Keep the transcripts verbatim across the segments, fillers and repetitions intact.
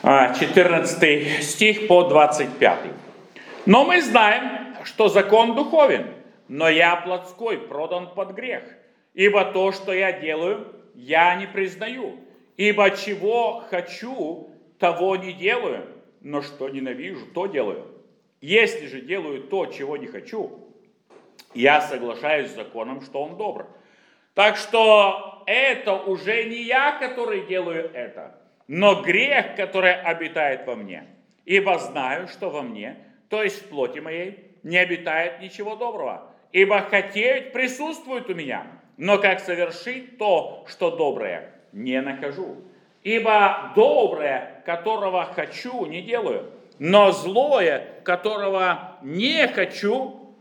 четырнадцатый стих по двадцать пятый. «Но мы знаем, что закон духовен, но я плотской, продан под грех. Ибо то, что я делаю, я не признаю. Ибо чего хочу, того не делаю, но что ненавижу, то делаю. Если же делаю то, чего не хочу, я соглашаюсь с законом, что он добр. Так что это уже не я, который делаю это, но грех, который обитает во мне. Ибо знаю, что во мне, то есть в плоти моей, не обитает ничего доброго. Ибо хотеть присутствует у меня, но как совершить то, что доброе, не нахожу. Ибо доброе, которого хочу, не делаю, но злое, которого не хочу,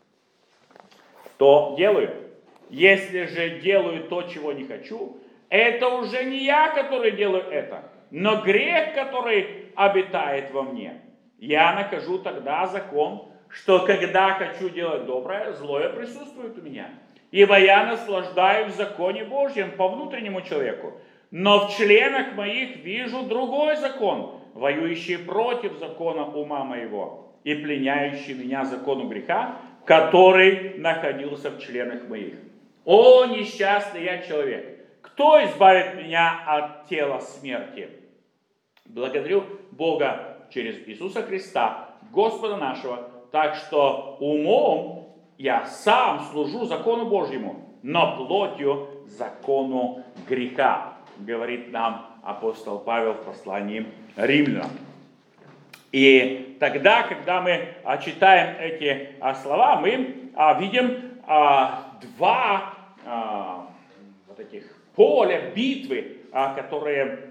то делаю. Если же делаю то, чего не хочу, это уже не я, который делаю это, но грех, который обитает во мне. Я накажу тогда закон, что когда хочу делать доброе, злое присутствует у меня. Ибо я наслаждаюсь в законе Божьем по внутреннему человеку, но в членах моих вижу другой закон, воюющий против закона ума моего и пленяющий меня закону греха, который находился в членах моих. О, несчастный я человек! Кто избавит меня от тела смерти? Благодарю Бога через Иисуса Христа, Господа нашего, так что умом я сам служу закону Божьему, но плотью закону греха, говорит нам апостол Павел в послании Римлянам. И тогда, когда мы а, читаем эти а, слова, мы а, видим а, два а, вот этих поля битвы, а, которые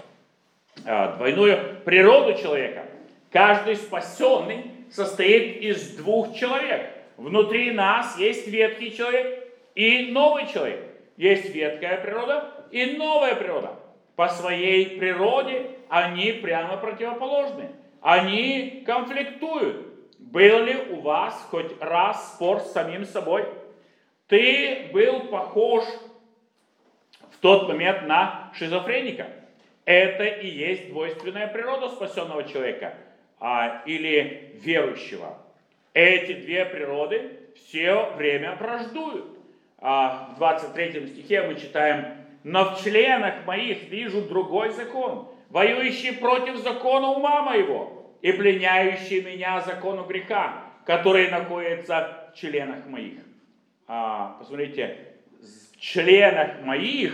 а, двойную природу человека. Каждый спасенный состоит из двух человек. Внутри нас есть ветхий человек и новый человек. Есть ветхая природа и новая природа. По своей природе они прямо противоположны. Они конфликтуют. Был ли у вас хоть раз спор с самим собой? Ты был похож в тот момент на шизофреника. Это и есть двойственная природа спасенного человека а, или верующего. Эти две природы все время враждуют. А, в двадцать третьем стихе мы читаем: «Но в членах моих вижу другой закон, воюющий против закона ума моего и пленяющий меня закону греха, который находится в членах моих». А, посмотрите, в членах моих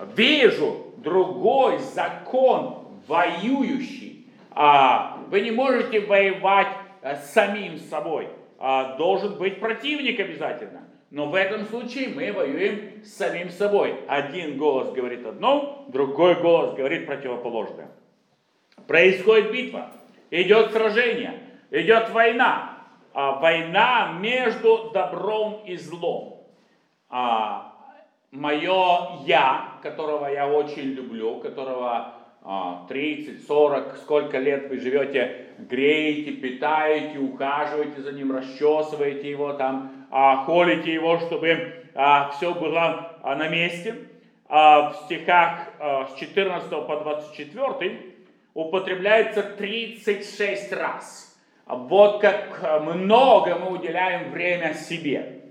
вижу другой закон, воюющий. А, вы не можете воевать а, с самим собой. А, должен быть противник обязательно. Но в этом случае мы воюем с самим собой. Один голос говорит одно, другой голос говорит противоположное. Происходит битва, идет сражение, идет война. А, война между добром и злом. А, мое «я», которого я очень люблю, которого а, тридцать, сорок, сколько лет вы живете, греете, питаете, ухаживаете за ним, расчесываете его, там, а, холите его, чтобы а, все было а, на месте. А, в стихах а, с четырнадцатого по двадцать четвёртый употребляется тридцать шесть раз. Вот как много мы уделяем время себе.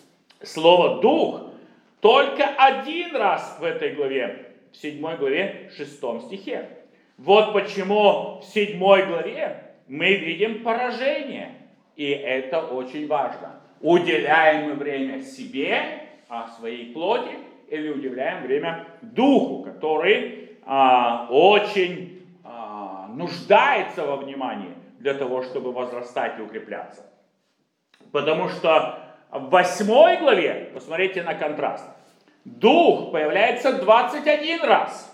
Слово «дух» только один раз в этой главе, в седьмой главе, шестом стихе. Вот почему в седьмой главе мы видим поражение. И это очень важно. Уделяем мы время себе, а своей плоти, или уделяем время духу, который а, очень а, нуждается во внимании для того, чтобы возрастать и укрепляться. Потому что в восьмой главе, посмотрите на контраст, дух появляется двадцать один раз.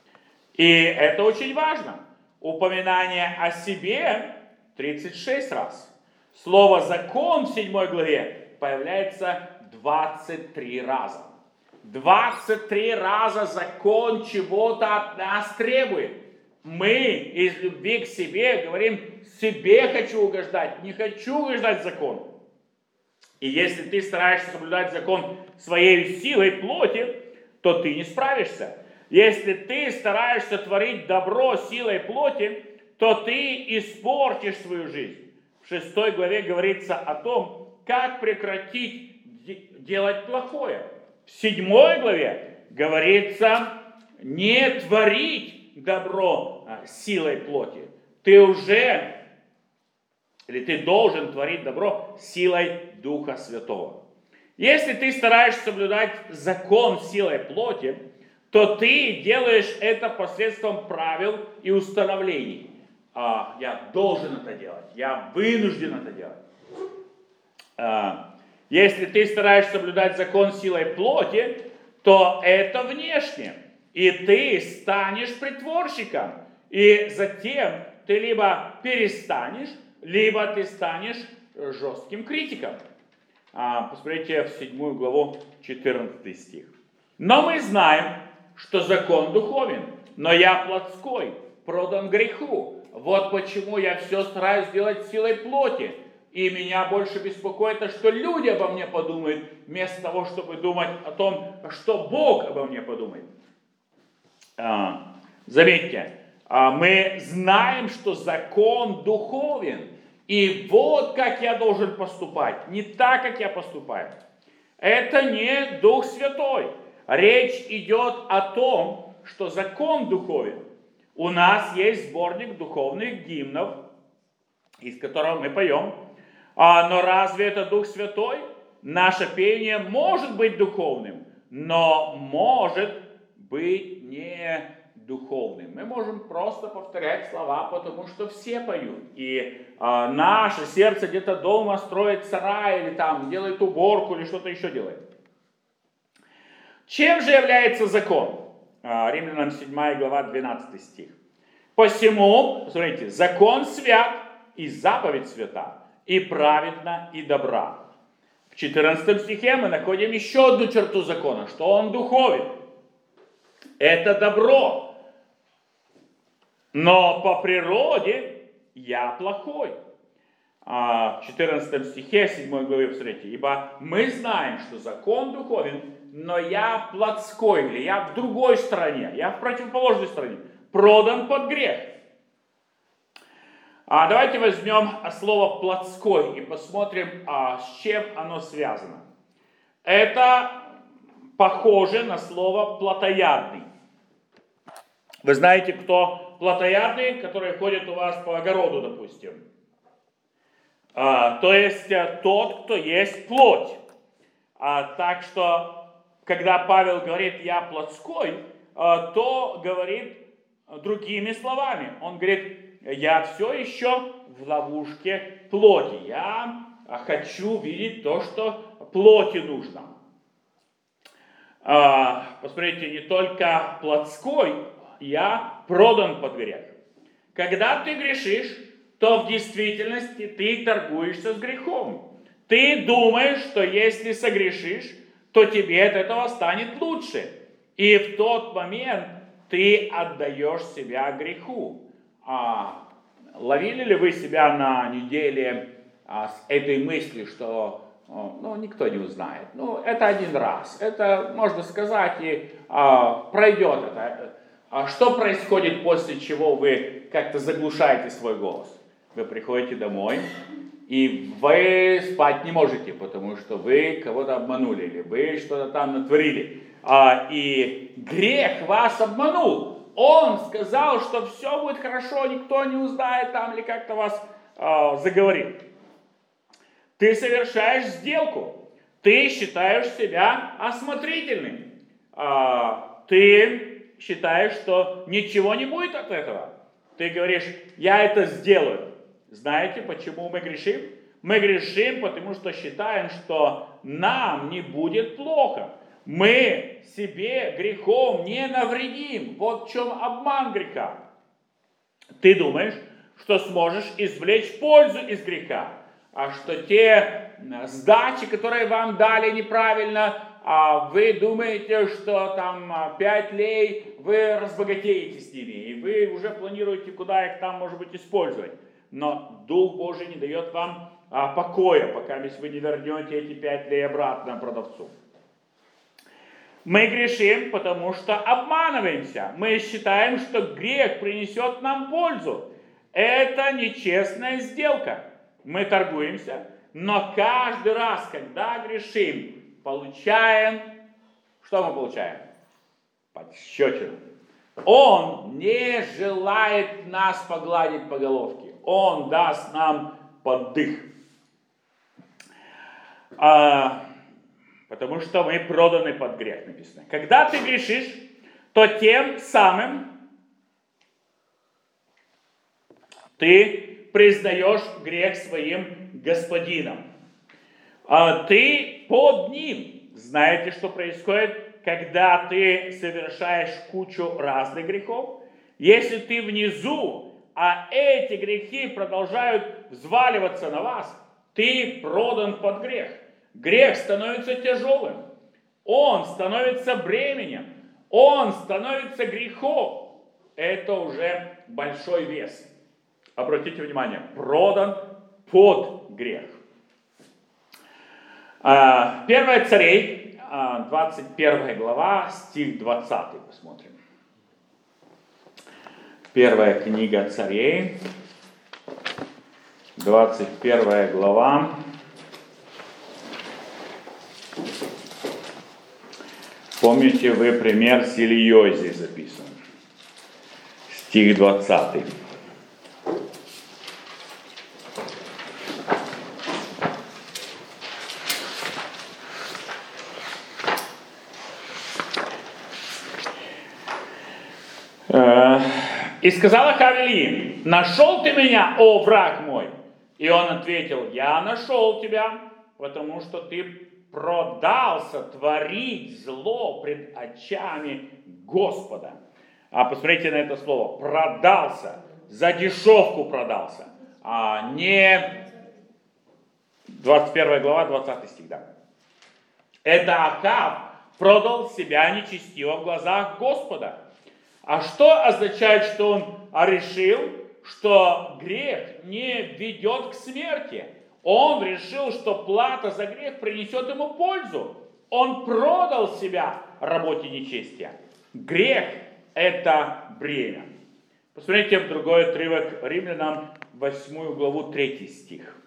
И это очень важно. Упоминание о себе тридцать шесть раз. Слово «закон» в седьмой главе появляется двадцать три раза. двадцать три раза закон чего-то от нас требует. Мы из любви к себе говорим: себе хочу угождать, не хочу угождать закону. И если ты стараешься соблюдать закон своей силой плоти, то ты не справишься. Если ты стараешься творить добро силой плоти, то ты испортишь свою жизнь. В шестой главе говорится о том, как прекратить делать плохое. В седьмой главе говорится не творить добро силой плоти. Ты уже, или ты должен творить добро силой Духа Святого. Если ты стараешься соблюдать закон силой плоти, то ты делаешь это посредством правил и установлений. А, я должен это делать, я вынужден это делать. А, если ты стараешься соблюдать закон силой плоти, то это внешне. И ты станешь притворщиком. И затем ты либо перестанешь, либо ты станешь жестким критиком. А, посмотрите в седьмую главу, четырнадцатый стих. Но мы знаем, что закон духовен, но я плотской, продан греху. Вот почему я все стараюсь делать силой плоти. И меня больше беспокоит, что люди обо мне подумают, вместо того, чтобы думать о том, что Бог обо мне подумает. А, заметьте, а, мы знаем, что закон духовен. И вот как я должен поступать, не так, как я поступаю. Это не Дух Святой. Речь идет о том, что закон духовен. У нас есть сборник духовных гимнов, из которого мы поем. А, но разве это Дух Святой? Наше пение может быть духовным, но может быть не духовным. Мы можем просто повторять слова, потому что все поют. И а, наше сердце где-то дома строит сарай, или там делает уборку, или что-то еще делает. Чем же является закон? Римлянам седьмая глава, двенадцатый стих. Посему, смотрите, закон свят, и заповедь свята, и праведна, и добра. В четырнадцатом стихе мы находим еще одну черту закона, что он духовен. Это добро. Но по природе я плохой. В четырнадцатом стихе седьмой главы, посмотрите, ибо мы знаем, что закон духовен, но я плотской, или я в другой стороне, я в противоположной стороне, продан под грех. А давайте возьмем слово плотской и посмотрим, а, с чем оно связано. Это похоже на слово плотоядный. Вы знаете, кто плотоядный, которые ходят у вас по огороду, допустим. А, то есть тот, кто есть плоть. А, так что когда Павел говорит «я плотской», то говорит другими словами. Он говорит, я все еще в ловушке плоти. Я хочу видеть то, что плоти нужно. Посмотрите, не только плотской, я продан под грех. Когда ты грешишь, то в действительности ты торгуешься с грехом. Ты думаешь, что если согрешишь, то тебе от этого станет лучше. И в тот момент ты отдаешь себя греху. А, ловили ли вы себя на неделе а, с этой мыслью, что ну, никто не узнает? Ну, это один раз. Это, можно сказать, и а, пройдет это. А что происходит после чего вы как-то заглушаете свой голос? Вы приходите домой, и вы спать не можете, потому что вы кого-то обманули, или вы что-то там натворили. А, и грех вас обманул. Он сказал, что все будет хорошо, никто не узнает там, или как-то вас а, заговорил. Ты совершаешь сделку. Ты считаешь себя осмотрительным. А, ты считаешь, что ничего не будет от этого. Ты говоришь, я это сделаю. Знаете, почему мы грешим? Мы грешим, потому что считаем, что нам не будет плохо. Мы себе грехом не навредим. Вот в чем обман греха. Ты думаешь, что сможешь извлечь пользу из греха, а что те сдачи, которые вам дали неправильно, а вы думаете, что там пять лей вы разбогатеете с ними, и вы уже планируете, куда их там, может быть, использовать. Но Дух Божий не дает вам а, покоя, пока вы не вернете эти пять лей обратно продавцу. Мы грешим, потому что обманываемся. Мы считаем, что грех принесет нам пользу. Это нечестная сделка. Мы торгуемся, но каждый раз, когда грешим, получаем... Что мы получаем? Пощечину. Он не желает нас погладить по головке. Он даст нам поддых. А, потому что мы проданы под грех, написано. Когда ты грешишь, то тем самым ты признаешь грех своим господином. А ты под ним. Знаете, что происходит, когда ты совершаешь кучу разных грехов? Если ты внизу, а эти грехи продолжают взваливаться на вас, ты продан под грех. Грех становится тяжелым. Он становится бременем. Он становится грехом. Это уже большой вес. Обратите внимание, продан под грех. Первое Царей, двадцать первая глава, стих двадцатый, посмотрим. Первая книга Царей, двадцать первая глава. Помните вы пример с Ильей здесь записан. Стих двадцатый. И сказал Ахав Илии: нашел ты меня, о враг мой? И он ответил: я нашел тебя, потому что ты продался творить зло пред очами Господа. А посмотрите на это слово. Продался. За дешевку продался. А не двадцать первая глава, двадцатый стих. Да. Это Ахав продал себя нечестиво в глазах Господа. А что означает, что он решил, что грех не ведет к смерти? Он решил, что плата за грех принесет ему пользу. Он продал себя работе нечестия. Грех – это бремя. Посмотрите в другой отрывок Римлянам, восьмую главу, третий стих.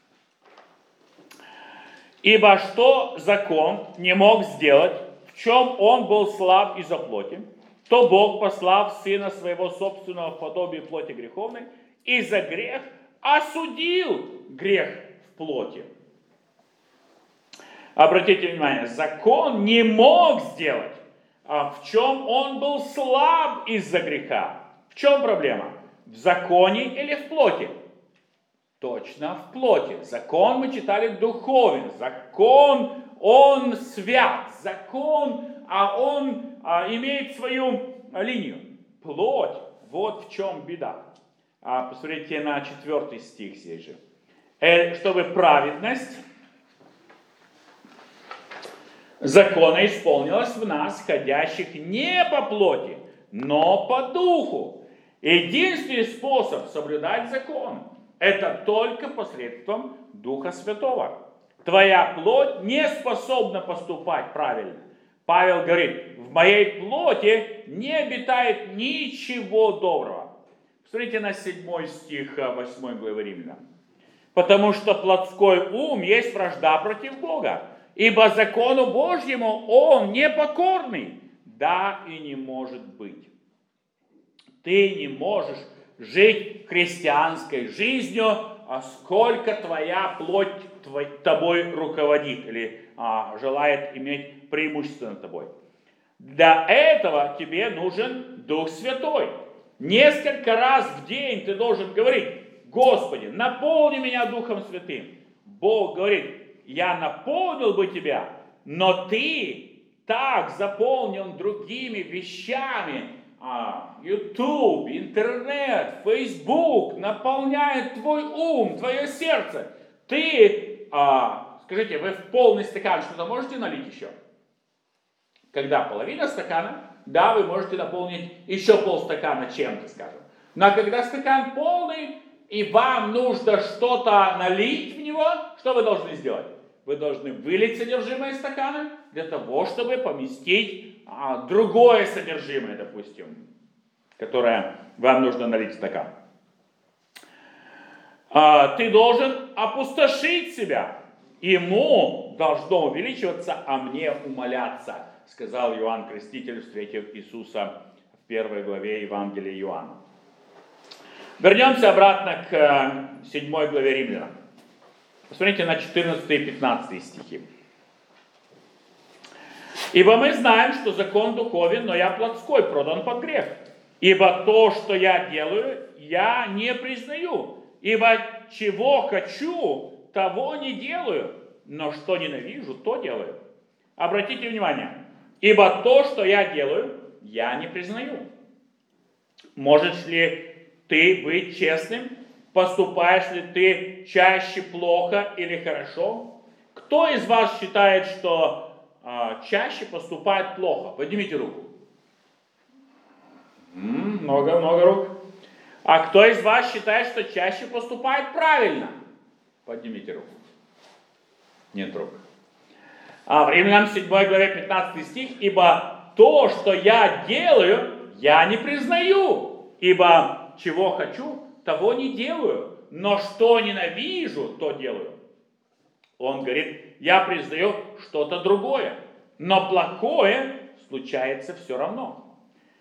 «Ибо что закон не мог сделать, в чем он был слаб из-за плоти, то Бог, послав Сына Своего собственного в подобие плоти греховной, и за грех осудил грех в плоти». Обратите внимание, закон не мог сделать, а в чем он был слаб из-за греха. В чем проблема? В законе или в плоти? Точно в плоти. Закон, мы читали, духовен. Закон, он свят. Закон, а он а, имеет свою линию. Плоть, вот в чем беда. А, посмотрите на четвертый стих здесь же. Э, чтобы праведность закона исполнилась в нас, ходящих не по плоти, но по духу. Единственный способ соблюдать закон – это только посредством Духа Святого. Твоя плоть не способна поступать правильно. Павел говорит: в моей плоти не обитает ничего доброго. Посмотрите на седьмой стих восьмой главы Римлянам. Потому что плотской ум есть вражда против Бога, ибо закону Божьему он непокорный, да и не может быть. Ты не можешь жить христианской жизнью, а сколько твоя плоть твой, тобой руководит или а, желает иметь преимущество над тобой. Для этого тебе нужен Дух Святой. Несколько раз в день ты должен говорить: Господи, наполни меня Духом Святым. Бог говорит: я наполнил бы тебя, но ты так заполнен другими вещами. YouTube, интернет, Facebook наполняет твой ум, твое сердце. Ты, а, скажите, вы в полный стакан что-то можете налить еще? Когда половина стакана, да, вы можете наполнить еще полстакана чем-то, скажем. Но когда стакан полный, и вам нужно что-то налить в него, что вы должны сделать? Вы должны вылить содержимое стакана, для того, чтобы поместить а, другое содержимое, допустим, которое вам нужно налить в стакан. А, ты должен опустошить себя. Ему должно увеличиваться, а мне умаляться, сказал Иоанн Креститель, встретив Иисуса в первой главе Евангелия Иоанна. Вернемся обратно к седьмой главе Римлянам. Посмотрите на четырнадцатый и пятнадцатый стихи. «Ибо мы знаем, что закон духовен, но я плотской, продан под грех. Ибо то, что я делаю, я не признаю. Ибо чего хочу, того не делаю, но что ненавижу, то делаю». Обратите внимание. «Ибо то, что я делаю, я не признаю». Можешь ли ты быть честным? Поступаешь ли ты чаще плохо или хорошо? Кто из вас считает, что а, чаще поступает плохо? Поднимите руку. М-м, много, много рук. А кто из вас считает, что чаще поступает правильно? Поднимите руку. Нет рук. А в Римлянам седьмой главе пятнадцатый стих. «Ибо то, что я делаю, я не признаю. Ибо чего хочу, того не делаю. Но что ненавижу, то делаю». Он говорит, я признаю что-то другое. Но плохое случается все равно.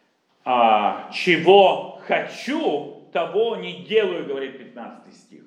А, чего хочу, того не делаю, говорит пятнадцатый стих.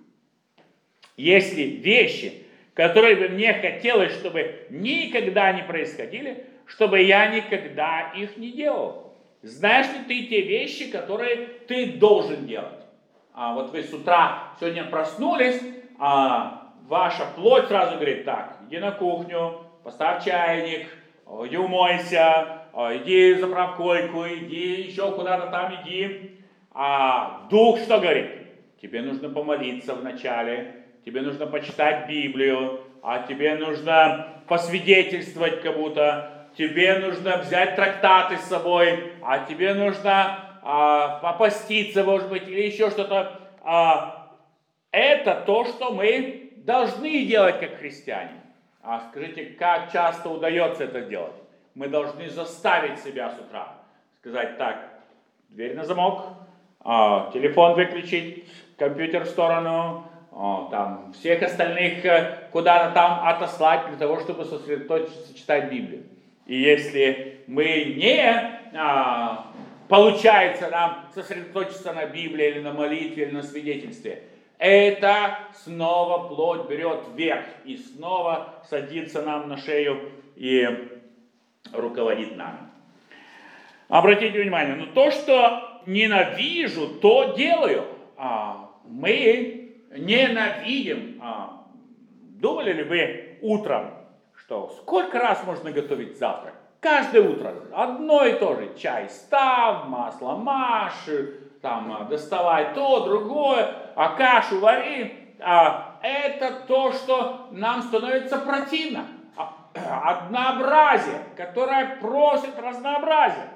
Если вещи, которые бы мне хотелось, чтобы никогда не происходили, чтобы я никогда их не делал. Знаешь ли ты те вещи, которые ты должен делать? А вот вы с утра сегодня проснулись, а ваша плоть сразу говорит, так, иди на кухню, поставь чайник, иди умойся, иди заправь койку, иди еще куда-то там иди. А дух что говорит? Тебе нужно помолиться вначале, тебе нужно почитать Библию, а тебе нужно посвидетельствовать кому-то, тебе нужно взять трактаты с собой, а тебе нужно а, попаститься, может быть, или еще что-то. А, это то, что мы должны делать как христиане. А скажите, как часто удается это делать? Мы должны заставить себя с утра. Сказать так, дверь на замок, а, телефон выключить, компьютер в сторону, а, там, всех остальных куда-то там отослать для того, чтобы сосредоточиться, читать Библию. И если мы не, а, получается нам сосредоточиться на Библии или на молитве, или на свидетельстве, это снова плоть берет вверх и снова садится нам на шею и руководит нами. Обратите внимание, но то, что ненавижу, то делаю. А, мы ненавидим. А, думали ли вы утром, что сколько раз можно готовить завтрак? Каждое утро одно и то же. Чай став, масло машь, там, доставай то, другое, а кашу вари. А, это то, что нам становится противно. Однообразие, которое просит разнообразия.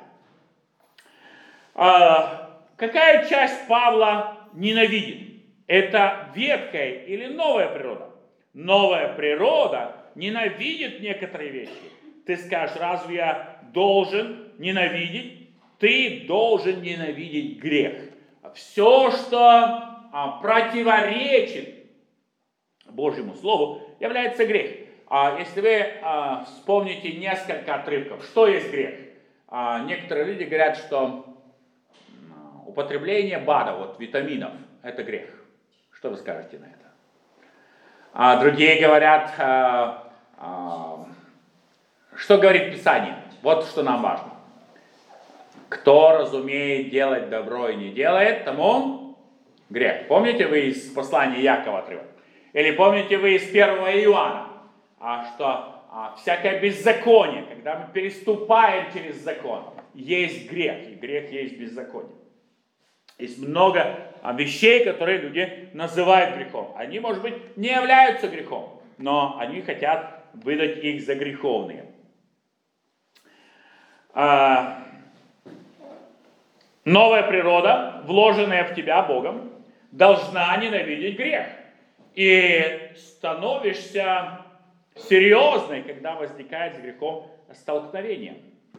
А, какая часть Павла ненавидит? Это ветхая или новая природа? Новая природа ненавидит некоторые вещи. Ты скажешь, разве я должен ненавидеть? Ты должен ненавидеть грех. Все, что а, противоречит Божьему Слову, является грех. А если вы а, вспомните несколько отрывков, что есть грех? А, некоторые люди говорят, что а, употребление БАДа, вот витаминов, это грех. Что вы скажете на это? А другие говорят, а, а, что говорит Писание? Вот что нам важно. Кто разумеет делать добро и не делает, тому грех. Помните вы из послания Якова отрывок? Или помните вы из первого Иоанна? А что а, всякое беззаконие, когда мы переступаем через закон, есть грех, и грех есть беззаконие. Есть много а, вещей, которые люди называют грехом. Они, может быть, не являются грехом, но они хотят выдать их за греховные. А, новая природа, вложенная в тебя Богом, должна ненавидеть грех. И становишься серьезное, когда возникает с грехом столкновение.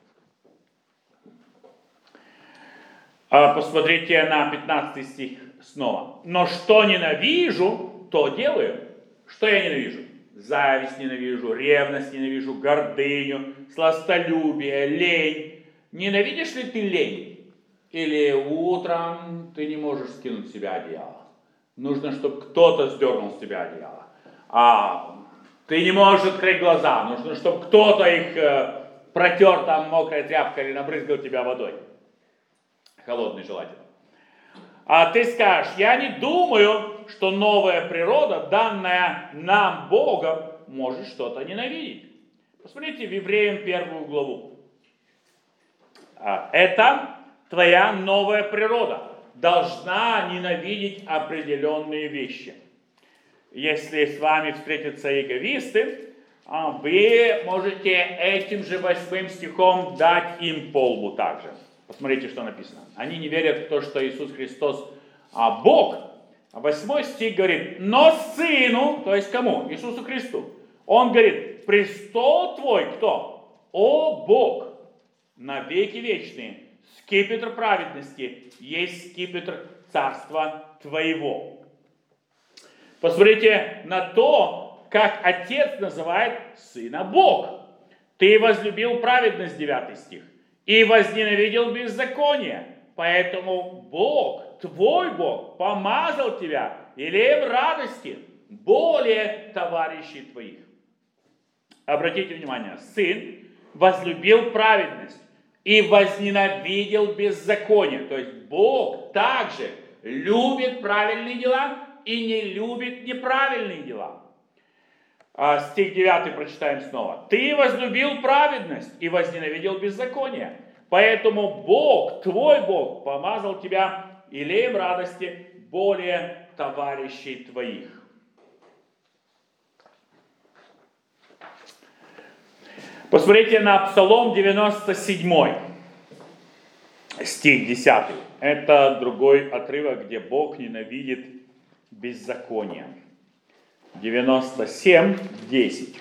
Посмотрите на пятнадцатый стих снова. «Но что ненавижу, то делаю». Что я ненавижу? Зависть ненавижу, ревность ненавижу, гордыню, сластолюбие, лень. Ненавидишь ли ты лень? Или утром ты не можешь скинуть с себя одеяло? Нужно, чтобы кто-то сдернул с тебя одеяло. А ты не можешь открыть глаза. Нужно, чтобы кто-то их э, протер там мокрой тряпкой или набрызгал тебя водой. Холодный желательно. А ты скажешь, я не думаю, что новая природа, данная нам Богом, может что-то ненавидеть. Посмотрите в Евреям первую главу. Это твоя новая природа должна ненавидеть определенные вещи. Если с вами встретятся эгоисты, вы можете этим же восьмым стихом дать им по лбу также. Посмотрите, что написано. Они не верят в то, что Иисус Христос а Бог. Восьмой стих говорит, но Сыну, то есть кому? Иисусу Христу. Он говорит, престол твой кто? О Бог, на веки вечные, скипетр праведности, есть скипетр царства твоего. Посмотрите на то, как Отец называет Сына Бог. Ты возлюбил праведность, девятый стих, и возненавидел беззаконие. Поэтому Бог, твой Бог, помазал тебя елеем радости более товарищей твоих. Обратите внимание, Сын возлюбил праведность и возненавидел беззаконие. То есть Бог также любит правильные дела и не любит неправильные дела. А, стих девятый прочитаем снова. Ты возлюбил праведность и возненавидел беззаконие. Поэтому Бог, твой Бог, помазал тебя елеем радости более товарищей твоих. Посмотрите на Псалом девяносто семь, стих десятый. Это другой отрывок, где Бог ненавидит беззаконие. девяносто семь, десять.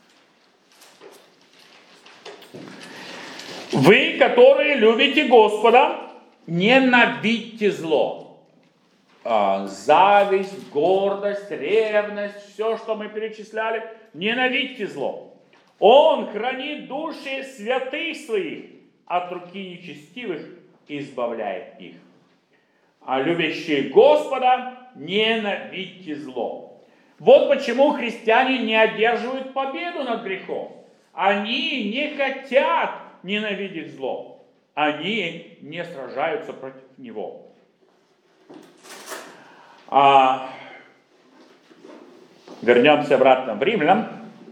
Вы, которые любите Господа, ненавидьте зло. А, зависть, гордость, ревность, все, что мы перечисляли, ненавидьте зло. Он хранит души святых своих, от руки нечестивых избавляет их. А любящие Господа, ненавидьте зло. Вот почему христиане не одерживают победу над грехом. Они не хотят ненавидеть зло. Они не сражаются против него. А, вернемся обратно в Римлянам.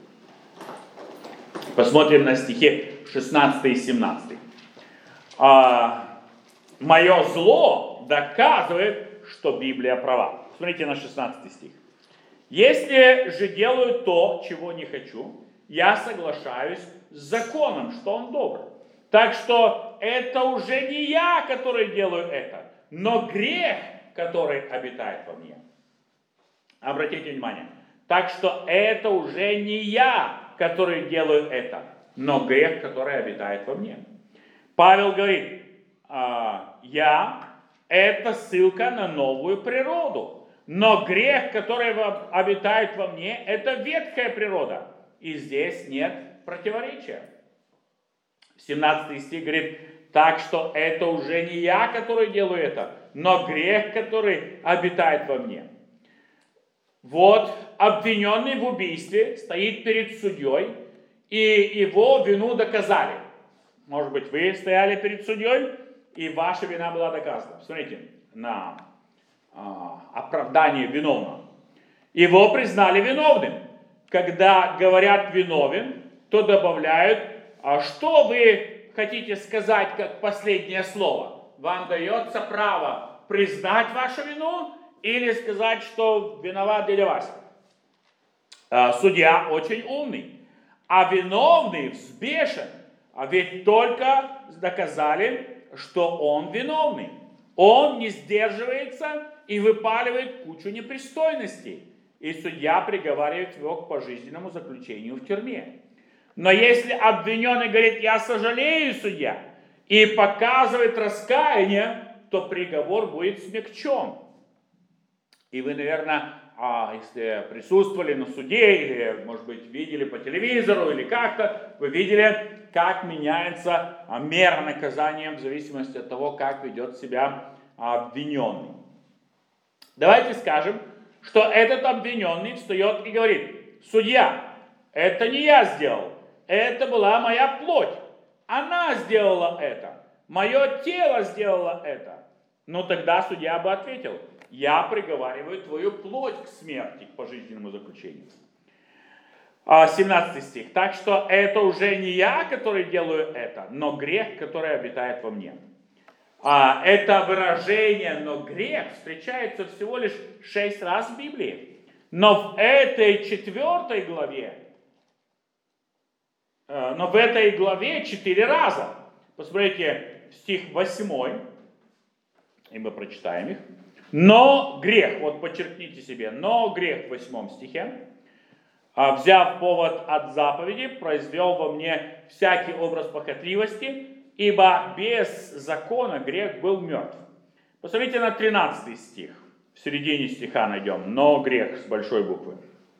Посмотрим на стихи шестнадцатый и семнадцатый. А, мое зло доказывает, что Библия права. Смотрите на шестнадцатый стих. Если же делаю то, чего не хочу, я соглашаюсь с законом, что он добр. Так что это уже не я, который делаю это, но грех, который обитает во мне. Обратите внимание. Так что это уже не я, который делаю это, но грех, который обитает во мне. Павел говорит, я, это ссылка на новую природу. Но грех, который обитает во мне, это ветхая природа. И здесь нет противоречия. семнадцатый стих говорит, так что это уже не я, который делаю это, но грех, который обитает во мне. Вот обвиненный в убийстве стоит перед судьей, и его вину доказали. Может быть, вы стояли перед судьей, и ваша вина была доказана. Смотрите на а, оправдание виновного. Его признали виновным. Когда говорят виновен, то добавляют, а что вы хотите сказать как последнее слово? Вам дается право признать вашу вину или сказать, что виноват дядя Вася. А, судья очень умный, а виновный взбешен. А ведь только доказали, что он виновный. Он не сдерживается и выпаливает кучу непристойностей. и судья приговаривает его к пожизненному заключению в тюрьме. Но если обвиненный говорит: я сожалею, судья, и показывает раскаяние, то приговор будет смягчен. И вы, наверное, если присутствовали на суде, или, может быть, видели по телевизору, или как-то, вы видели, как меняется мера наказания в зависимости от того, как ведет себя обвиненный. Давайте скажем, что этот обвиненный встает и говорит: судья, это не я сделал, это была моя плоть, она сделала это, мое тело сделало это. Ну тогда судья бы ответил: я приговариваю твою плоть к смерти, к пожизненному заключению. семнадцатый стих. Так что это уже не я, который делаю это, но грех, который обитает во мне. А это выражение «но грех» встречается всего лишь шесть раз в Библии. Но в этой четвертой главе, но в этой главе четыре раза. Посмотрите, стих восьмой, и мы прочитаем их. Но грех, вот подчеркните себе, но грех в восьмом стихе, взяв повод от заповеди, произвел во мне всякий образ похотливости, ибо без закона грех был мертв. Посмотрите на тринадцатый стих. В середине стиха найдем. Но грех с большой буквы.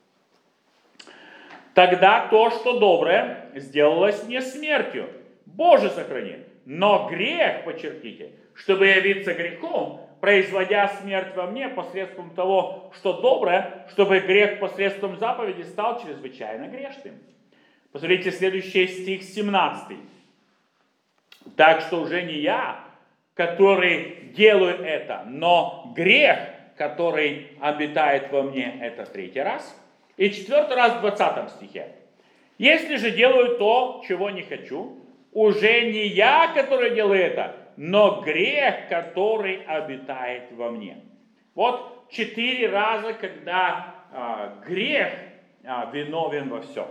Тогда то, что доброе, сделалось не смертью. Боже, сохрани. Но грех, подчеркните, чтобы явиться грехом, производя смерть во мне посредством того, что доброе, чтобы грех посредством заповеди стал чрезвычайно грешным. Посмотрите следующий стих семнадцатый. Так что уже не я, который делаю это, но грех, который обитает во мне, это третий раз. И четвертый раз в двадцатом стихе. Если же делаю то, чего не хочу, уже не я, который делаю это, но грех, который обитает во мне. Вот четыре раза, когда а, грех а, виновен во всем.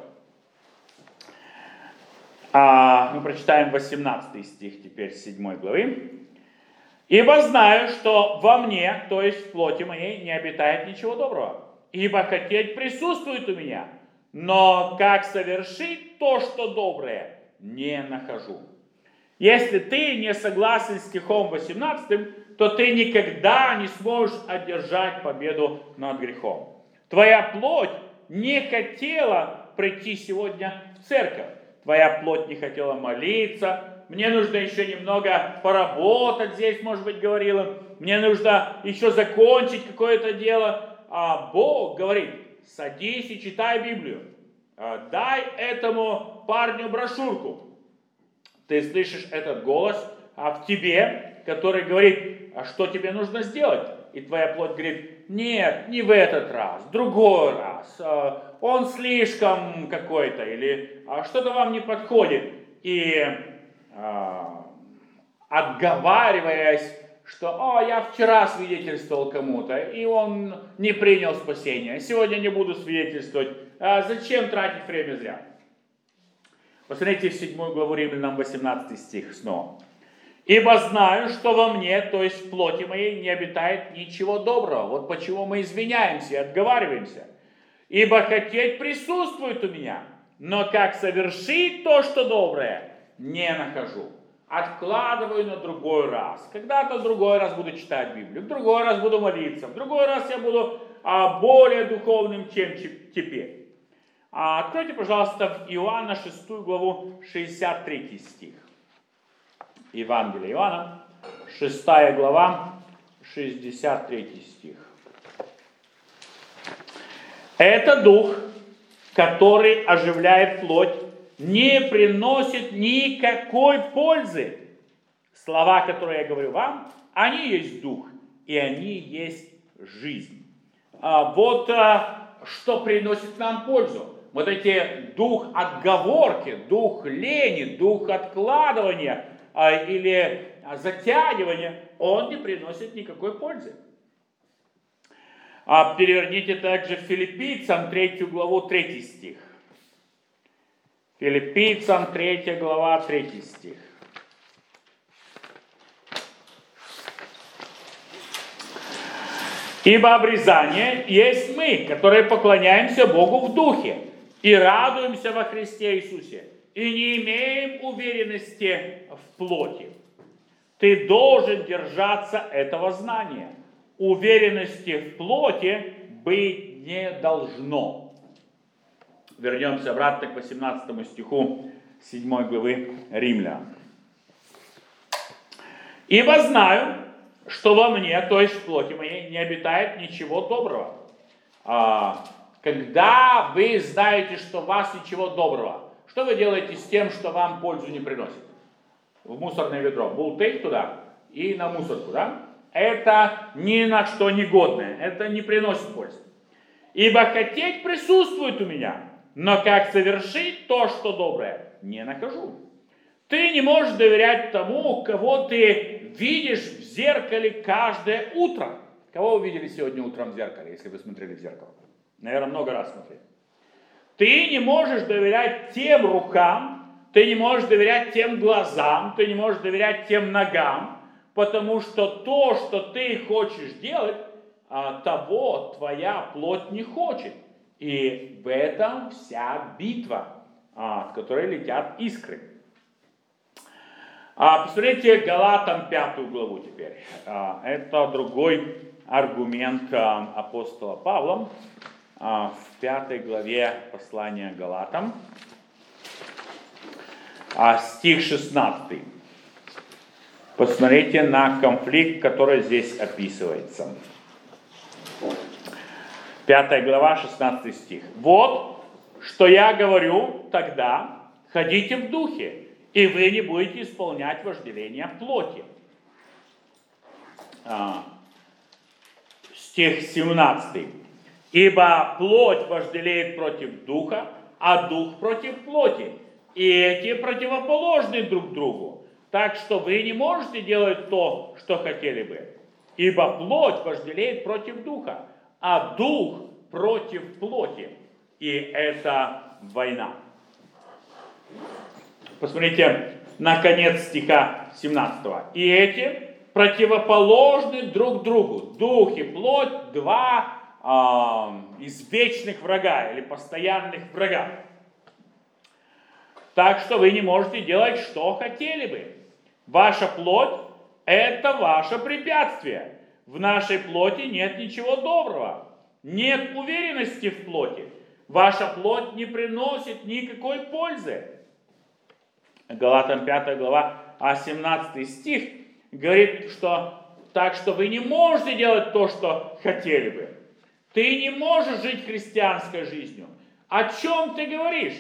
А, мы прочитаем восемнадцатый стих теперь седьмой главы. «Ибо знаю, что во мне, то есть в плоти моей, не обитает ничего доброго. Ибо хотеть присутствует у меня, но как совершить то, что доброе, не нахожу». Если ты не согласен с стихом восемнадцатым, то ты никогда не сможешь одержать победу над грехом. Твоя плоть не хотела прийти сегодня в церковь. Твоя плоть не хотела молиться. Мне нужно еще немного поработать здесь, может быть, говорил им. Мне нужно еще закончить какое-то дело. А Бог говорит: садись и читай Библию. Дай этому парню брошюрку. Ты слышишь этот голос а в тебе, который говорит: а что тебе нужно сделать? И твоя плоть говорит: нет, не в этот раз, в другой раз. Он слишком какой-то, или что-то вам не подходит. И отговариваясь, что «О, я вчера свидетельствовал кому-то, и он не принял спасение, сегодня не буду свидетельствовать, а зачем тратить время зря?» Посмотрите в седьмую главу Римлянам, восемнадцатый стих снова. «Ибо знаю, что во мне, то есть в плоти моей, не обитает ничего доброго». Вот почему мы извиняемся и отговариваемся. «Ибо хотеть присутствует у меня, но как совершить то, что доброе, не нахожу. Откладываю на другой раз. Когда-то в другой раз буду читать Библию, в другой раз буду молиться, в другой раз я буду а, более духовным, чем теперь». А, откройте, пожалуйста, в Иоанна шестую главу, шестьдесят третий стих. Евангелие Иоанна, шестая глава, шестьдесят третий стих. «Это дух, который оживляет плоть, не приносит никакой пользы. Слова, которые я говорю вам, они есть дух, и они есть жизнь». А вот а, что приносит нам пользу. Вот эти дух отговорки, дух лени, дух откладывания а, или а, затягивания, он не приносит никакой пользы. А переверните также Филиппийцам третью главу, третий стих. Филиппийцам третья глава, третий стих. Ибо обрезание есть мы, которые поклоняемся Богу в духе и радуемся во Христе Иисусе, и не имеем уверенности в плоти. Ты должен держаться этого знания. Уверенности в плоти быть не должно. Вернемся обратно к восемнадцатому стиху седьмой главы Римлян. Ибо знаю, что во мне, то есть в плоти моей, не обитает ничего доброго. А, когда вы знаете, что у вас ничего доброго, что вы делаете с тем, что вам пользу не приносит? В мусорное ведро. Бултык туда и на мусорку, да? Это ни на что не годное, это не приносит пользы. Ибо хотеть присутствует у меня, но как совершить то, что доброе, не нахожу. Ты не можешь доверять тому, кого ты видишь в зеркале каждое утро. Кого вы видели сегодня утром в зеркале, если вы смотрели в зеркало? Наверное, много раз смотрели. Ты не можешь доверять тем рукам, ты не можешь доверять тем глазам, ты не можешь доверять тем ногам, потому что то, что ты хочешь делать, того твоя плоть не хочет. И в этом вся битва, от которой летят искры. А, посмотрите Галатам пятую главу теперь. А, это другой аргумент а, апостола Павла а, в пятой главе послания Галатам. А, стих шестнадцатый. Посмотрите на конфликт, который здесь описывается. Пятая глава, шестнадцатый стих. Вот, что я говорю тогда, ходите в духе, и вы не будете исполнять вожделение плоти. А, стих семнадцатый. Ибо плоть вожделеет против духа, а дух против плоти. И эти противоположны друг другу. Так что вы не можете делать то, что хотели бы. Ибо плоть вожделеет против духа, а дух против плоти. И это война. Посмотрите на конец стиха семнадцатого. И эти противоположны друг другу. Дух и плоть – два э, извечных врага или постоянных врага. Так что вы не можете делать, что хотели бы. Ваша плоть – это ваше препятствие. В нашей плоти нет ничего доброго. Нет уверенности в плоти. Ваша плоть не приносит никакой пользы. Галатам пятая глава, а семнадцатый стих говорит, что так что вы не можете делать то, что хотели бы. Ты не можешь жить христианской жизнью. О чем ты говоришь?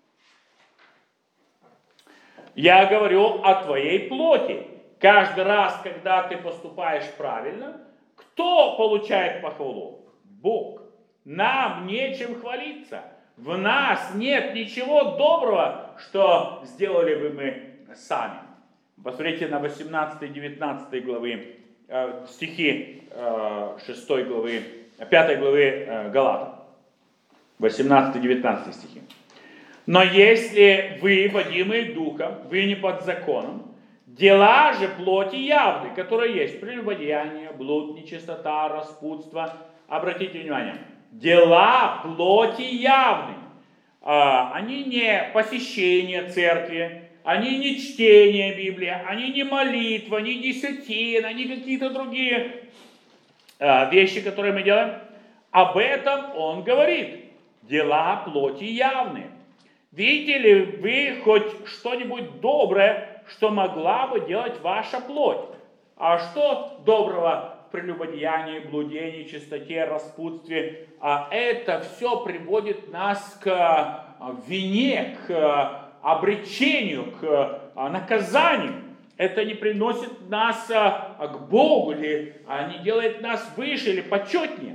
Я говорю о твоей плоти. Каждый раз, когда ты поступаешь правильно, кто получает похвалу? Бог. Нам нечем хвалиться. В нас нет ничего доброго, что сделали бы мы сами. Посмотрите на восемнадцатой-девятнадцатой главы, э, стихи э, шестой главы, пятой главы э, Галатам. восемнадцатый-девятнадцатый стихи. Но если вы, водимые духом, вы не под законом, дела же плоти явны, которые есть прелюбодеяние, блуд, нечистота, распутство. Обратите внимание. Дела плоти явны. А, они не посещение церкви, они не чтение Библии, они не молитва, не десятина, не какие-то другие а, вещи, которые мы делаем. Об этом он говорит. Дела плоти явны. Видите ли вы хоть что-нибудь доброе, что могла бы делать ваша плоть? А что доброго в прелюбодеянии, блудении, чистоте, распутстве? А это все приводит нас к вине, к обречению, к наказанию. Это не приносит нас к Богу, или не делает нас выше или почетнее.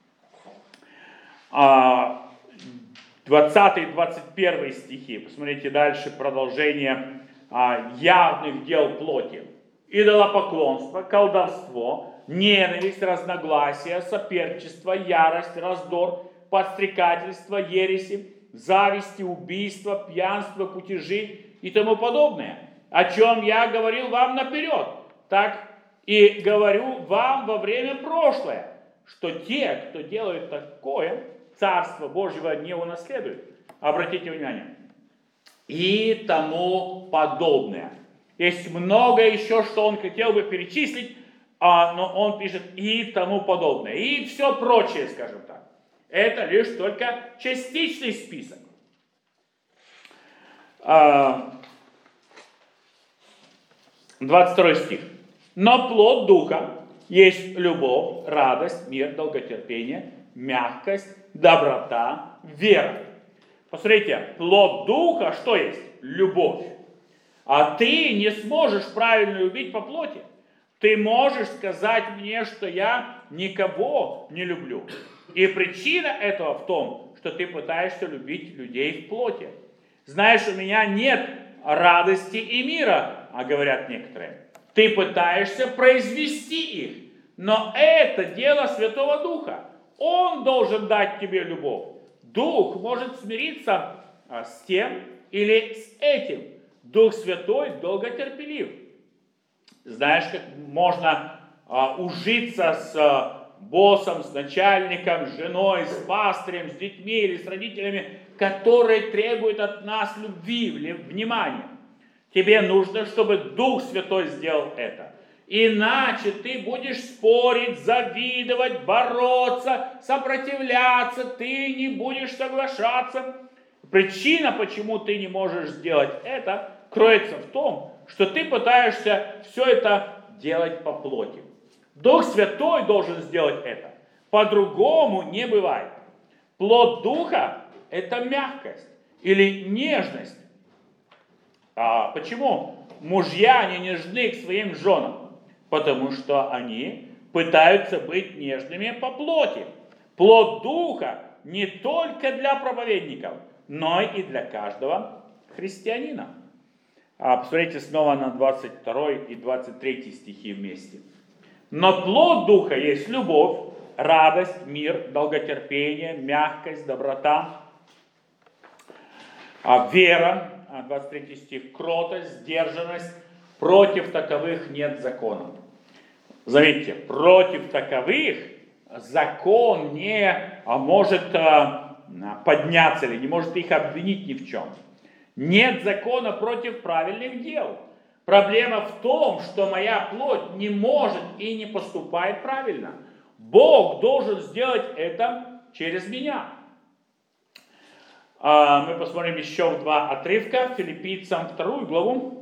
двадцатый-двадцать первый стихи. Посмотрите дальше продолжение а, явных дел плоти. Идолопоклонство, колдовство, ненависть, разногласия, соперчество, ярость, раздор, подстрекательство, ереси, зависти, убийства, пьянство, кутежи и тому подобное. О чем я говорил вам наперед, так и говорю вам во время прошлое, что те, кто делают такое, Царство Божьего не унаследуют. Обратите внимание. И тому подобное. Есть много еще, что он хотел бы перечислить, а, но он пишет и тому подобное. И все прочее, скажем так. Это лишь только частичный список. двадцать второй стих. Но плод Духа есть любовь, радость, мир, долготерпение, мягкость, доброта, вера. Посмотрите, плод Духа что есть? Любовь. А ты не сможешь правильно любить по плоти. Ты можешь сказать мне, что я никого не люблю. И причина этого в том, что ты пытаешься любить людей в плоти. Знаешь, у меня нет радости и мира, а говорят некоторые. Ты пытаешься произвести их. Но это дело Святого Духа. Он должен дать тебе любовь. Дух может смириться а, с тем или с этим. Дух Святой долготерпелив. Знаешь, как можно а, ужиться с а, боссом, с начальником, с женой, с пастырем, с детьми или с родителями, которые требуют от нас любви, внимания. Тебе нужно, чтобы Дух Святой сделал это. Иначе ты будешь спорить, завидовать, бороться, сопротивляться, ты не будешь соглашаться. Причина, почему ты не можешь сделать это, кроется в том, что ты пытаешься все это делать по плоти. Дух Святой должен сделать это. По-другому не бывает. Плод Духа – это мягкость или нежность. А почему мужья не нежны к своим женам? Потому что они пытаются быть нежными по плоти. Плод Духа не только для проповедников, но и для каждого христианина. А посмотрите снова на двадцать второй и двадцать третий стихи вместе. Но плод Духа есть любовь, радость, мир, долготерпение, мягкость, доброта, вера, двадцать третий стих, кротость, сдержанность. Против таковых нет закона. Заметьте, против таковых закон не может подняться или не может их обвинить ни в чем. Нет закона против правильных дел. Проблема в том, что моя плоть не может и не поступает правильно. Бог должен сделать это через меня. Мы посмотрим еще в два отрывка. Филиппийцам вторую главу.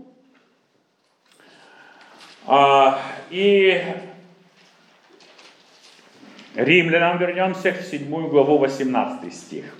И Римлянам вернемся, в седьмую главу, восемнадцатый стих.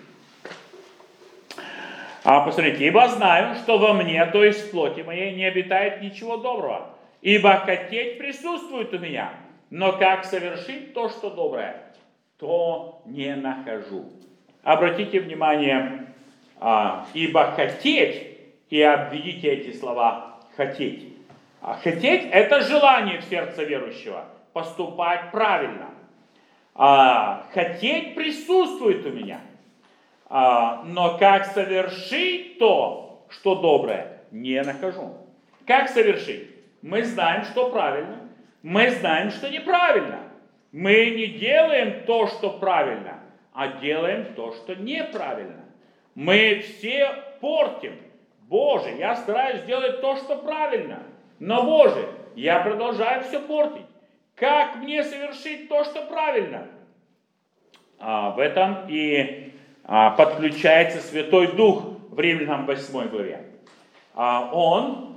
А посмотрите, ибо знаю, что во мне, то есть в плоти моей, не обитает ничего доброго, ибо хотеть присутствует у меня, но как совершить то, что доброе, то не нахожу. Обратите внимание, а, ибо хотеть, и обведите эти слова хотеть. А хотеть – это желание в сердце верующего поступать правильно. А, хотеть присутствует у меня. А, но как совершить то, что доброе, не нахожу. Как совершить? Мы знаем, что правильно. Мы знаем, что неправильно. Мы не делаем то, что правильно, а делаем то, что неправильно. Мы все портим. Боже, я стараюсь сделать то, что правильно. Но, Боже, я продолжаю все портить. Как мне совершить то, что правильно? А, в этом и а, подключается Святой Дух в Римлянам восьмой главе. А, он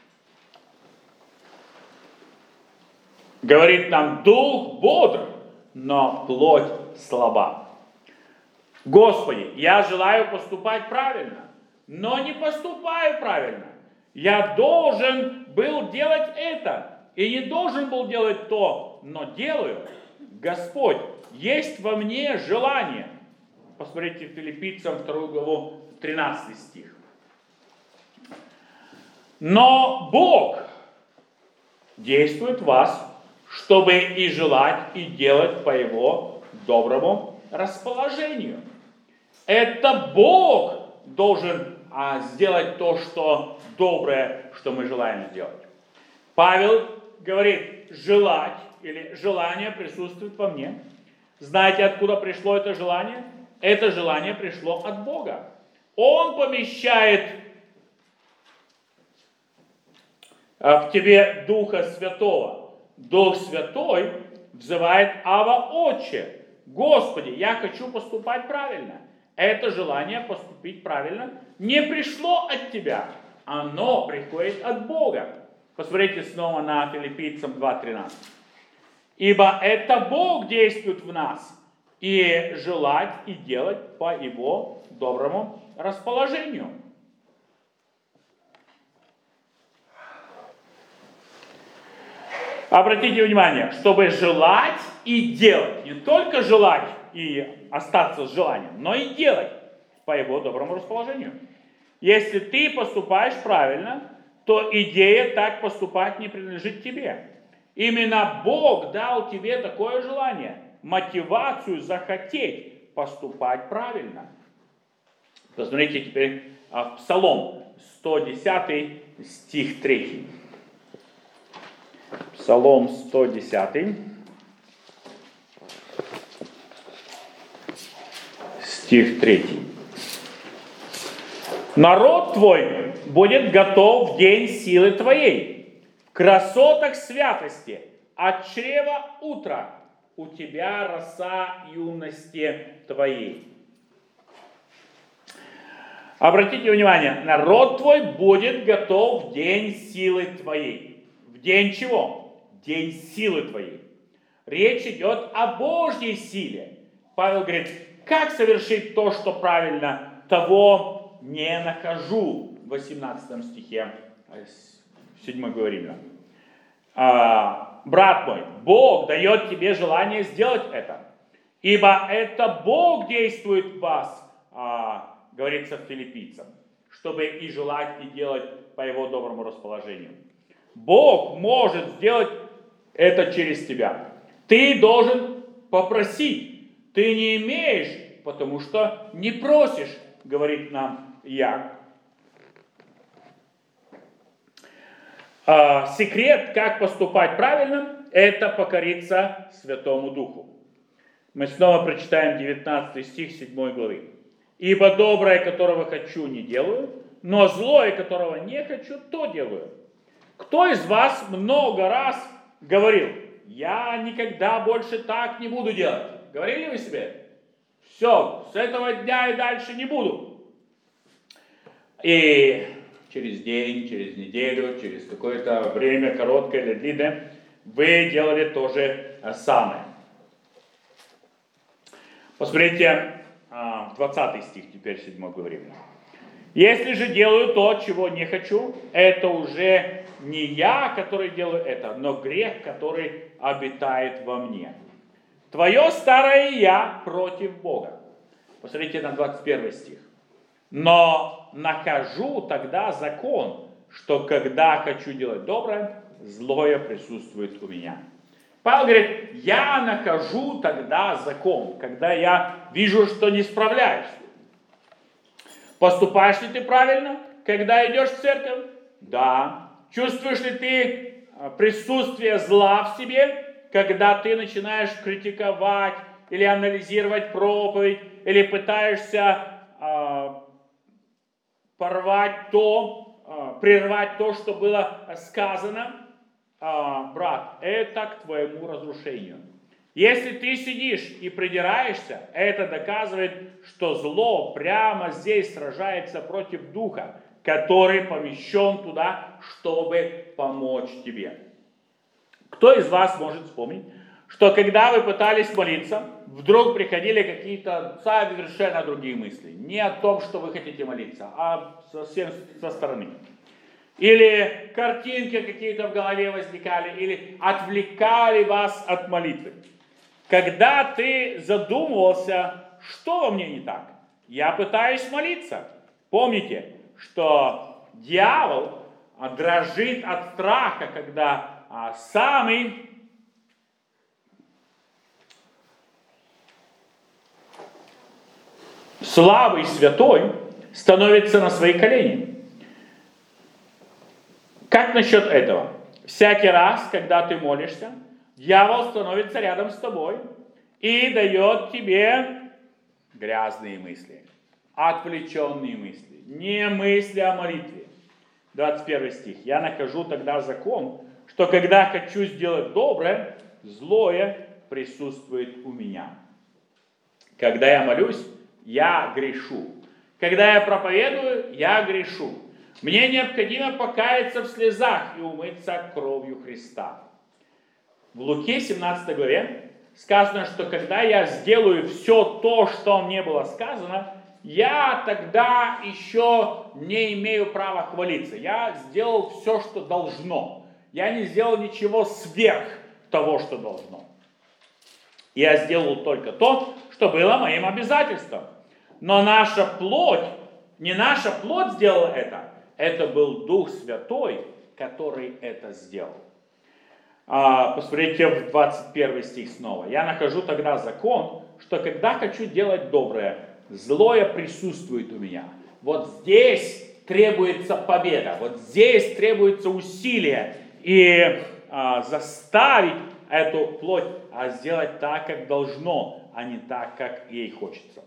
говорит нам, Дух бодр, но плоть слаба. Господи, я желаю поступать правильно, но не поступаю правильно. Я должен был делать это, и не должен был делать то, но делаю. Господь, есть во мне желание. Посмотрите Филиппийцам вторую главу, тринадцатый стих. Но Бог действует в вас, чтобы и желать, и делать по Его доброму расположению. Это Бог должен а, сделать то, что доброе, что мы желаем сделать. Павел говорит, желать или желание присутствует во мне, Знаете, откуда пришло это желание? Это желание пришло от Бога. Он помещает в тебе Духа Святого. Дух Святой взывает: Ава, Отче, Господи, я хочу поступать правильно. Это желание поступить правильно не пришло от тебя. Оно приходит от Бога. Посмотрите снова на Филиппийцам два тринадцать. Ибо это Бог действует в нас, и желать и делать по Его доброму расположению. Обратите внимание, чтобы желать и делать, не только желать и остаться с желанием, но и делать по Его доброму расположению. Если ты поступаешь правильно, то идея так поступать не принадлежит тебе. Именно Бог дал тебе такое желание, мотивацию захотеть поступать правильно. Посмотрите теперь в Псалом сто десятый, стих третий. Псалом сто десятый, стих третий. Народ твой будет готов в день силы твоей, в красотах святости, от чрева утра у тебя роса юности твоей. Обратите внимание, народ твой будет готов в день силы твоей. В день чего? День силы твоей. Речь идет о Божьей силе. Павел говорит, как совершить то, что правильно, того не нахожу. В восемнадцатом стихе седьмой главы. А, брат мой, Бог дает тебе желание сделать это. Ибо это Бог действует в вас, а, говорится в Филиппийцам, чтобы и желать, и делать по Его доброму расположению. Бог может сделать это через тебя. Ты должен попросить. Ты не имеешь, потому что не просишь, говорит нам Иаков. А, секрет, как поступать правильно, это покориться Святому Духу. Мы снова прочитаем девятнадцатый стих седьмой главы. «Ибо доброе, которого хочу, не делаю, но злое, которого не хочу, то делаю». Кто из вас много раз говорил, я никогда больше так не буду делать? Говорили вы себе? Все, с этого дня и дальше не буду. И через день, через неделю, через какое-то время, короткое или длинное, вы делали то же самое. Посмотрите, двадцатый стих, теперь седьмой главы. «Если же делаю то, чего не хочу, это уже не я, который делаю это, но грех, который обитает во мне. Твое старое я против Бога». Посмотрите на двадцать первый стих. «Но нахожу тогда закон, что когда хочу делать доброе, злое присутствует у меня». Павел говорит, я нахожу тогда закон, когда я вижу, что не справляюсь. Поступаешь ли ты правильно, когда идешь в церковь? Да. Чувствуешь ли ты присутствие зла в себе, когда ты начинаешь критиковать или анализировать проповедь, или пытаешься э, порвать то, э, прервать то, что было сказано? Э, брат, это к твоему разрушению. Если ты сидишь и придираешься, это доказывает, что зло прямо здесь сражается против духа, который помещен туда, чтобы помочь тебе. Кто из вас может вспомнить, что когда вы пытались молиться, вдруг приходили какие-то совершенно другие мысли? Не о том, что вы хотите молиться, а совсем со стороны. Или картинки какие-то в голове возникали, или отвлекали вас от молитвы. Когда ты задумывался, что во мне не так, я пытаюсь молиться. Помните, что дьявол дрожит от страха, когда а, самый слабый святой становится на свои колени. Как насчет этого? Всякий раз, когда ты молишься, дьявол становится рядом с тобой и дает тебе грязные мысли, отвлеченные мысли, не мысли о молитве. двадцать первый стих. Я нахожу тогда закон, что когда хочу сделать доброе, злое присутствует у меня. Когда я молюсь, я грешу. Когда я проповедую, я грешу. Мне необходимо покаяться в слезах и умыться кровью Христа. В Луке семнадцатой главе сказано, что когда я сделаю все то, что мне было сказано, я тогда еще не имею права хвалиться. Я сделал все, что должно. Я не сделал ничего сверх того, что должно. Я сделал только то, что было моим обязательством. Но наша плоть, не наша плоть сделала это, это был Дух Святой, который это сделал. А, посмотрите в двадцать первый стих снова. Я нахожу тогда закон, что когда хочу делать доброе, злое присутствует у меня. Вот здесь требуется победа, вот здесь требуется усилие и а, заставить эту плоть а сделать так, как должно, а не так, как ей хочется.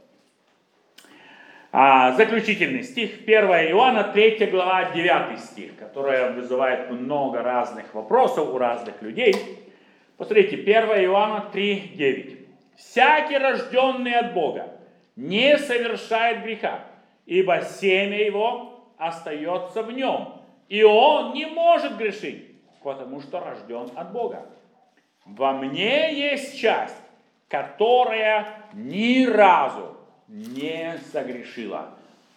А, заключительный стих, первое Иоанна, третья глава, девятый стих, которая вызывает много разных вопросов у разных людей. Посмотрите, первое Иоанна три, девять. «Всякий, рожденный от Бога, не совершает греха, ибо семя его остается в нем, и он не может грешить, потому что рожден от Бога. Во мне есть часть, которая ни разу не согрешила,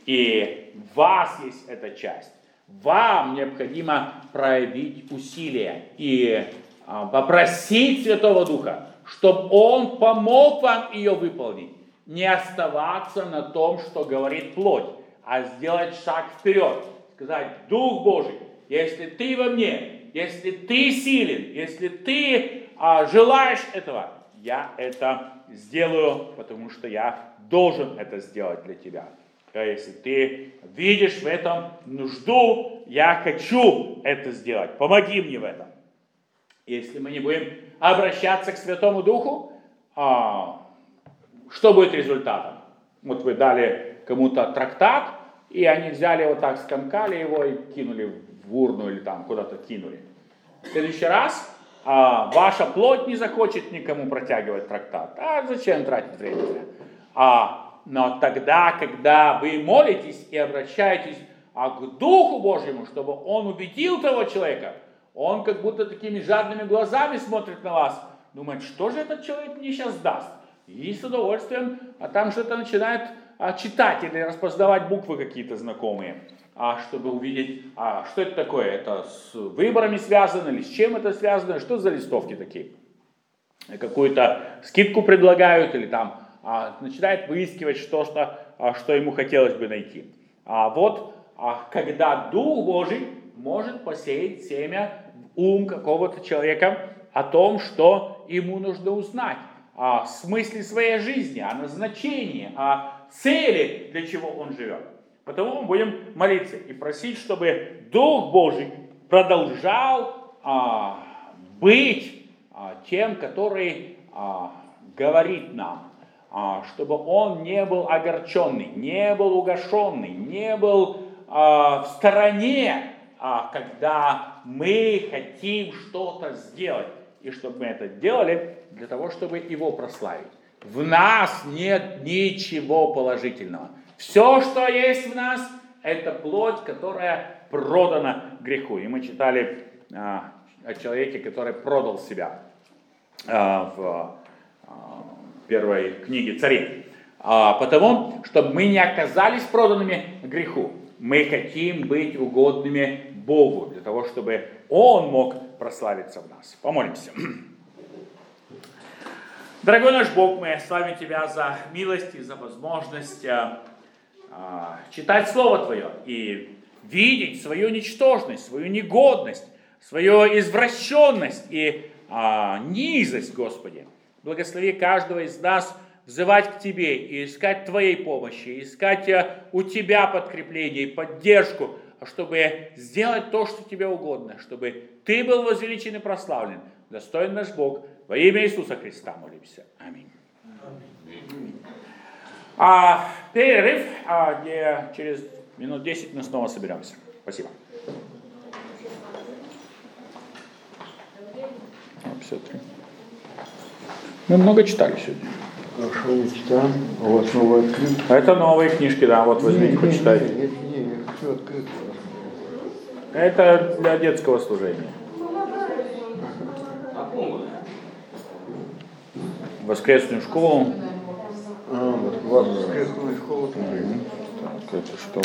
и в вас есть эта часть. Вам необходимо проявить усилия и а, попросить Святого Духа, чтобы Он помог вам ее выполнить. Не оставаться на том, что говорит плоть, а сделать шаг вперед. Сказать: Дух Божий, если Ты во мне, если Ты силен, если Ты а, желаешь этого, я это сделаю, потому что я должен это сделать для Тебя. А если Ты видишь в этом нужду, я хочу это сделать. Помоги мне в этом. Если мы не будем обращаться к Святому Духу, а, что будет результатом? Вот вы дали кому-то трактат, и они взяли вот так, скомкали его и кинули в урну или там куда-то кинули. В следующий раз а, ваша плоть не захочет никому протягивать трактат. А зачем тратить время? А, но тогда, когда вы молитесь и обращаетесь а, к Духу Божьему, чтобы Он убедил того человека, он как будто такими жадными глазами смотрит на вас, думает, что же этот человек мне сейчас даст? И с удовольствием, а там что-то начинает а, читать или распознавать буквы какие-то знакомые, а, чтобы увидеть, а, что это такое, это с выборами связано или с чем это связано, что за листовки такие. Какую-то скидку предлагают или там а, начинает выискивать что, что, а, что ему хотелось бы найти. А вот а, когда Дух Божий может посеять семя в ум какого-то человека о том, что ему нужно узнать, о смысле своей жизни, о назначении, о цели, для чего он живет. Потому мы будем молиться и просить, чтобы Дух Божий продолжал а, быть а, тем, который а, говорит нам, а, чтобы он не был огорченный, не был угошенный, не был а, в стороне, а, когда мы хотим что-то сделать. И чтобы мы это делали для того, чтобы его прославить. В нас нет ничего положительного. Все, что есть в нас, это плоть, которая продана греху. И мы читали а, о человеке, который продал себя а, в а, первой книге Царей. А, потому, чтобы мы не оказались проданными греху. Мы хотим быть угодными Богу, для того, чтобы Он мог прославиться в нас. Помолимся. Дорогой наш Бог, мы славим Тебя за милость и за возможность а, а, читать Слово Твое и видеть свою ничтожность, свою негодность, свою извращенность и а, низость, Господи. Благослови каждого из нас взывать к Тебе и искать Твоей помощи, искать у Тебя подкрепление и поддержку, чтобы сделать то, что Тебе угодно, чтобы Ты был возвеличен и прославлен. Достоин наш Бог. Во имя Иисуса Христа молимся. Аминь. А перерыв, а, где через минут десять мы снова соберемся. Спасибо. пятьдесят три. Мы много читали сегодня. Хорошо, мы читаем. У вас новая книга? Это новые книжки, да, вот возьмите, не, почитайте. Не, не, не, не, я хочу открыть. Это для детского служения. Воскресную школу. А, вот у вас воскресная школа. Так, это что?